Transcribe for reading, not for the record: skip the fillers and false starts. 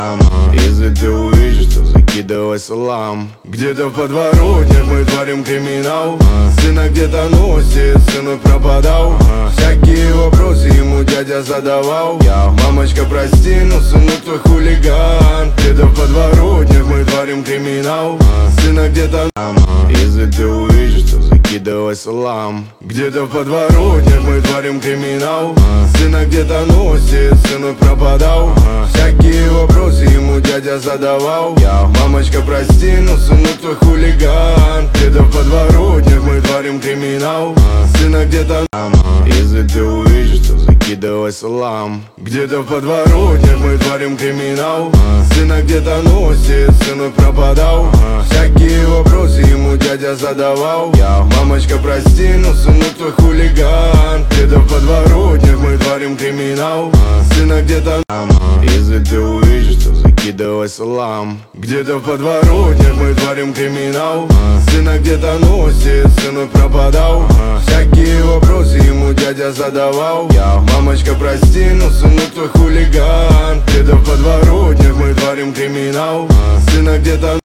Если ты увидишь, то закидывай салам. Где-то в подворотнях мы творим криминал. Сына где-то носит, сынок пропадал. Всякие вопросы ему дядя задавал. Мамочка, прости, но сынок твой хулиган. Где-то в подворотнях мы творим криминал. Сына где-то. Если ты увидишь, то закидывай салам. Где-то в подворотнях мы творим криминал. Сына где-то носит, сынок пропадал. Всякие вопросы ему дядя задавал. Мамочка, прости, но сынок твой хулиган. Где-то в подворотнях мы творим криминал. Сына где-то. Если ты увидишь, то закидывай салам. Где-то в подворотнях мы творим криминал. Сына где-то носит, сынок пропадал. Всякие вопросы ему дядя задавал. Мамочка, прости, но сынок твой хулиган. Где-то в подворотнях мы творим криминал. Сына где-то. Если ты увидишь, то закидывай салам. Где-то в подворотнях мы творим криминал. Сына где-то носит, сынок пропадал. Всякие вопросы ему дядя задавал. Мамочка, прости, но сынок твой хулиган. Где-то в подворотнях мы творим криминал. Сына где-то.